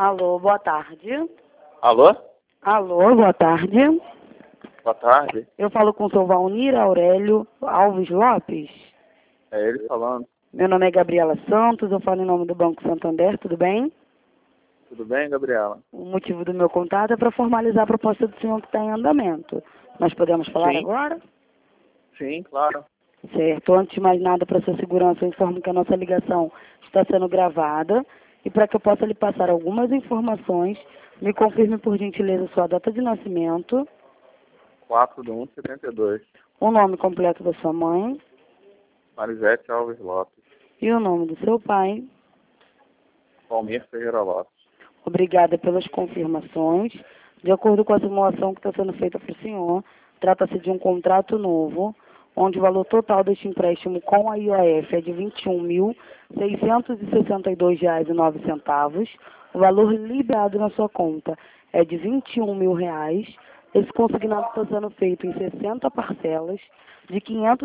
Alô, boa tarde. Alô? Alô, boa tarde. Boa tarde. Eu falo com o seu Valnir Aurélio Alves Lopes. É ele falando. Meu nome é Gabriela Santos, eu falo em nome do Banco Santander, tudo bem? Tudo bem, Gabriela? O motivo do meu contato é para formalizar a proposta do senhor que está em andamento. Nós podemos falar Sim. agora? Sim, claro. Certo. Antes de mais nada, para sua segurança, eu informo que a nossa ligação está sendo gravada e para que eu possa lhe passar algumas informações, me confirme por gentileza sua data de nascimento, 4/1/72. o nome completo da sua mãe Marisete Alves Lopes. e o nome do seu pai. Palmir Ferreira Lopes. Obrigada pelas confirmações. De acordo com a simulação que está sendo feita para o senhor, trata-se de um contrato novo, onde o valor total deste empréstimo com a IOF é de R$ 21.662,09. O valor liberado na sua conta é de R$ 21.000. Esse consignado está sendo feito em 60 parcelas de R$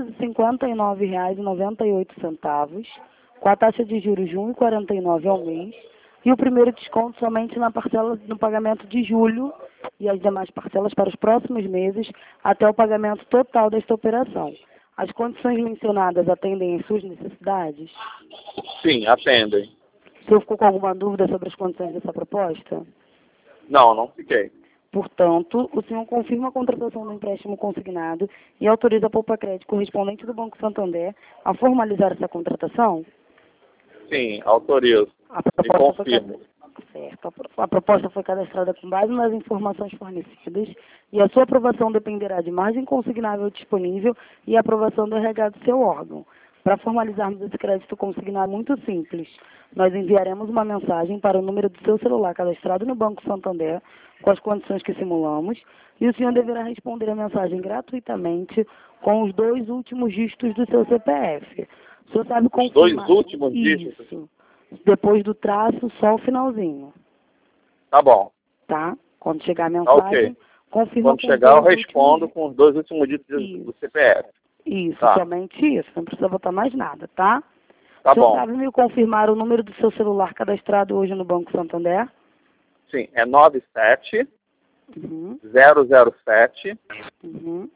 559,98, com a taxa de juros de 1,49 ao mês, e o primeiro desconto somente na parcela no pagamento de julho e as demais parcelas para os próximos meses até o pagamento total desta operação. As condições mencionadas atendem às suas necessidades? Sim, atendem. O senhor ficou com alguma dúvida sobre as condições dessa proposta? Não fiquei. Portanto, o senhor confirma a contratação do empréstimo consignado e autoriza a Poupa Crédito correspondente do Banco Santander a formalizar essa contratação? Sim, autorizo. A E proposta confirmo. Certo. A proposta foi cadastrada com base nas informações fornecidas e a sua aprovação dependerá de margem consignável disponível e aprovação do RH do seu órgão. Para formalizarmos esse crédito consignado, muito simples. Nós enviaremos uma mensagem para o número do seu celular cadastrado no Banco Santander com as condições que simulamos e o senhor deverá responder a mensagem gratuitamente com os 2 últimos dígitos do seu CPF. O senhor sabe confirmar? Os 2 últimos dígitos? Isso. Depois do traço, só o finalzinho. Tá bom. Tá? Quando chegar a Tá mensagem, ok. confirma Quando com chegar, eu os 2 respondo últimos. com os 2 últimos dígitos do CPF. Isso, Tá. somente isso. Não precisa botar mais nada, tá? Tá O senhor bom. sabe me confirmar o número do seu celular cadastrado hoje no Banco Santander? Sim, é 97 Uhum. 007 Uhum.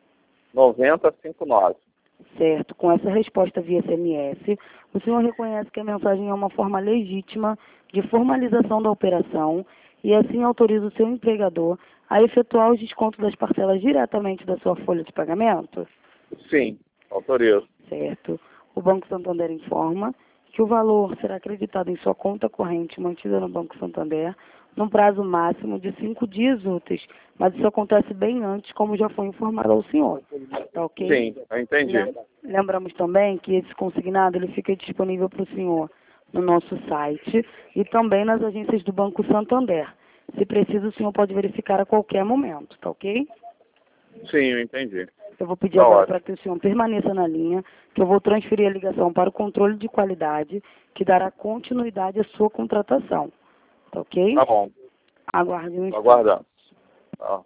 9059. Certo. Com essa resposta via SMS, o senhor reconhece que a mensagem é uma forma legítima de formalização da operação e assim autoriza o seu empregador a efetuar os descontos das parcelas diretamente da sua folha de pagamento? Sim, autorizo. Certo. O Banco Santander informa que o valor será acreditado em sua conta corrente mantida no Banco Santander num prazo máximo de 5 dias úteis, mas isso acontece bem antes, como já foi informado ao senhor. Tá ok? Sim, eu entendi. Lembramos também que esse consignado ele fica disponível para o senhor no nosso site e também nas agências do Banco Santander. Se preciso, o senhor pode verificar a qualquer momento, tá ok? Sim, eu entendi. Eu vou pedir Tá agora ótimo. para que o senhor permaneça na linha, que eu vou transferir a ligação para o controle de qualidade, que dará continuidade à sua contratação. Tá ok? Tá bom. Aguarde um Tô instante. aguardando. Tá.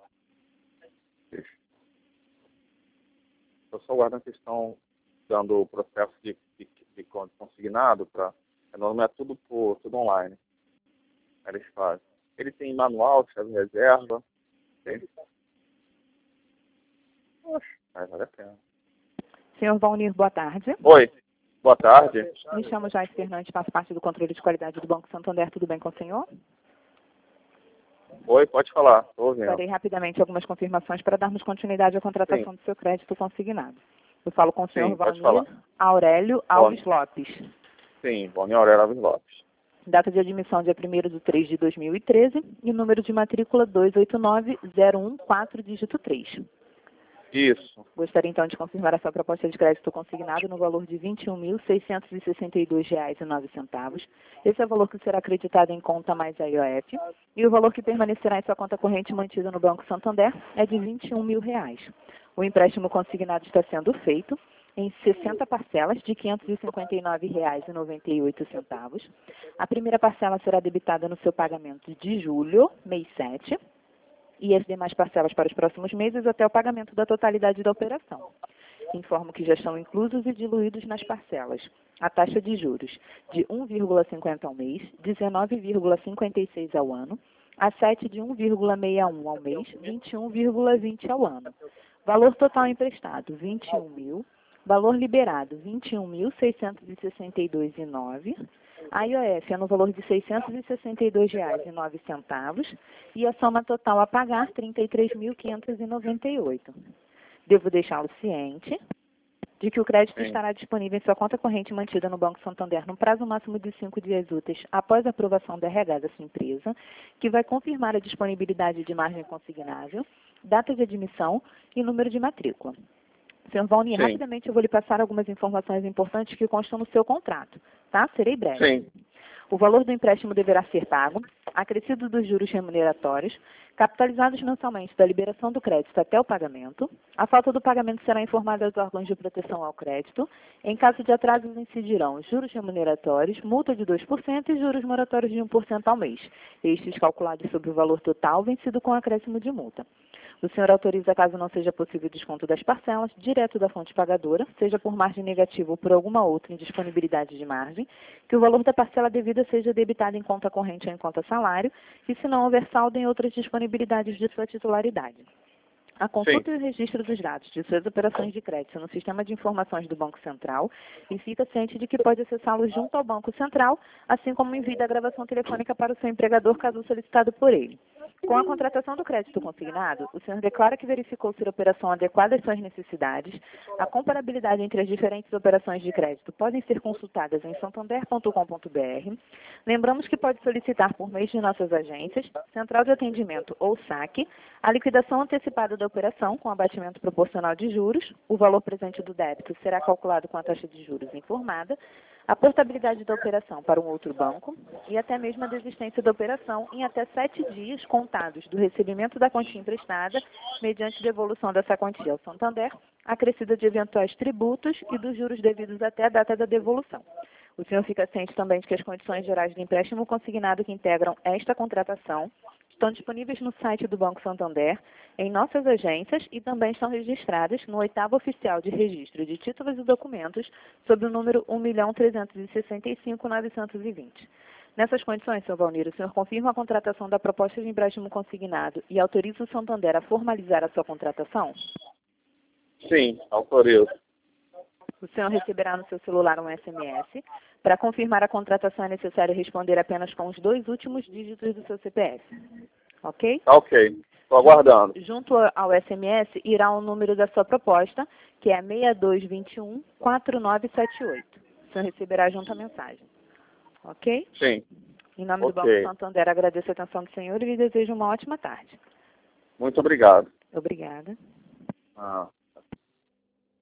Eu só aguardando que estão dando o processo de consignado para. Não é tudo online. Eles fazem. Ele tem manual, chave reserva. Tem. Oxe, vale a pena. Senhor Valnir, boa tarde. Oi, boa tarde. Me chamo Joyce Fernandes, faço parte do controle de qualidade do Banco Santander. Tudo bem com o senhor? Oi, pode falar, estou ouvindo. Farei rapidamente algumas confirmações para darmos continuidade à contratação do seu crédito consignado. Eu falo com o senhor Sim, pode Valnir falar. Aurélio Alves Lopes. Sim, Valnir Aurélio Alves Lopes. Data de admissão dia 1º de 3 de 2013 e número de matrícula 289-014, dígito 3. Isso. Gostaria então de confirmar a sua proposta de crédito consignado no valor de R$ 21.662,09. Esse é o valor que será acreditado em conta mais a IOF. E o valor que permanecerá em sua conta corrente mantida no Banco Santander é de R$ 21.000. O empréstimo consignado está sendo feito em 60 parcelas de R$ 559,98. A primeira parcela será debitada no seu pagamento de julho, mês 7. E as demais parcelas para os próximos meses até o pagamento da totalidade da operação. Informo que já estão inclusos e diluídos nas parcelas a taxa de juros de 1,50 ao mês, 19,56 ao ano, a 7 de 1,61 ao mês, 21,20 ao ano. Valor total emprestado, 21 mil. Valor liberado, 21.662,09. A IOF é no valor de R$ 662,09 e a soma total a pagar, R$ 33.598. Devo deixá-lo ciente de que o crédito estará disponível em sua conta corrente mantida no Banco Santander no prazo máximo de 5 dias úteis após a aprovação da RH da sua empresa, que vai confirmar a disponibilidade de margem consignável, data de admissão e número de matrícula. Senhor Valnir, rapidamente eu vou lhe passar algumas informações importantes que constam no seu contrato, tá? Serei breve. Sim. O valor do empréstimo deverá ser pago, acrescido dos juros remuneratórios, capitalizados mensalmente da liberação do crédito até o pagamento. A falta do pagamento será informada aos órgãos de proteção ao crédito. Em caso de atrasos, incidirão juros remuneratórios, multa de 2% e juros moratórios de 1% ao mês. Estes calculados sobre o valor total, vencido com acréscimo de multa. O senhor autoriza, caso não seja possível o desconto das parcelas, direto da fonte pagadora, seja por margem negativa ou por alguma outra indisponibilidade de margem, que o valor da parcela devida seja debitado em conta corrente ou em conta salário, e se não houver saldo em outras disponibilidades de sua titularidade. A consulta e o registro dos dados de suas operações de crédito no sistema de informações do Banco Central e fica ciente de que pode acessá-lo junto ao Banco Central, assim como envia a gravação telefônica para o seu empregador, caso solicitado por ele. Com a contratação do crédito consignado, o senhor declara que verificou ser a operação adequada às suas necessidades. A comparabilidade entre as diferentes operações de crédito podem ser consultadas em santander.com.br. Lembramos que pode solicitar por meio de nossas agências, Central de Atendimento ou SAC, a liquidação antecipada da operação com abatimento proporcional de juros. O valor presente do débito será calculado com a taxa de juros informada, a portabilidade da operação para um outro banco e até mesmo a desistência da operação em até 7 dias contados do recebimento da quantia emprestada, mediante devolução dessa quantia ao Santander, acrescida de eventuais tributos e dos juros devidos até a data da devolução. O senhor fica ciente também de que as condições gerais do empréstimo consignado que integram esta contratação estão disponíveis no site do Banco Santander, em nossas agências e também estão registradas no 8º Oficial de Registro de Títulos e Documentos, sob o número 1.365.920. Nessas condições, Sr. Valnir, o senhor confirma a contratação da proposta de empréstimo consignado e autoriza o Santander a formalizar a sua contratação? Sim, autorizo. O senhor receberá no seu celular um SMS. Para confirmar a contratação é necessário responder apenas com os 2 últimos dígitos do seu CPF. Ok? Ok. Estou aguardando. Junto ao SMS irá o número da sua proposta, que é 6221-4978. O senhor receberá junto a mensagem. Ok? Sim. Em nome do Banco Santander, agradeço a atenção do senhor e lhe desejo uma ótima tarde. Muito obrigado. Obrigada.